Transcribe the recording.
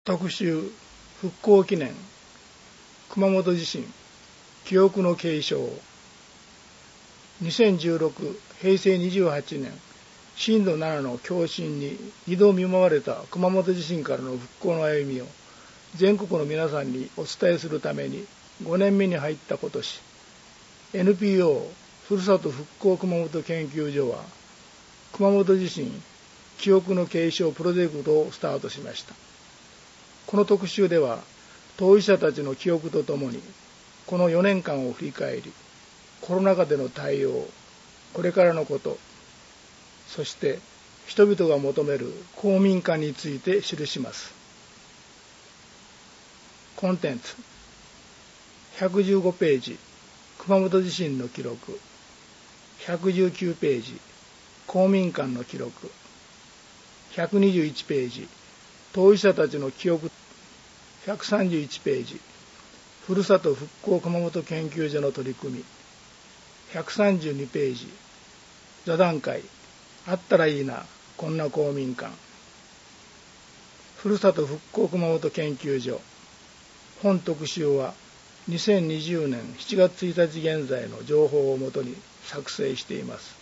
特集復興記念熊本地震記憶の継承。2016平成28年震度7の強震に2度見舞われた熊本地震からの復興の歩みを全国の皆さんにお伝えするために5年目に入った今年、 NPO ふるさと復興熊本研究所は熊本地震記憶の継承プロジェクトをスタートしました。この特集では当事者たちの記憶とともにこの4年間を振り返り、コロナ禍での対応、これからのこと、そして人々が求める公民館について記します。コンテンツ115ページ熊本地震の記録、119ページ公民館の記録、121ページ当事者たちの記憶、131ページふるさと復興熊本研究所の取り組み、132ページ座談会あったらいいなこんな公民館、ふるさと復興熊本研究所。本特集は2020年7月1日現在の情報をもとに作成しています。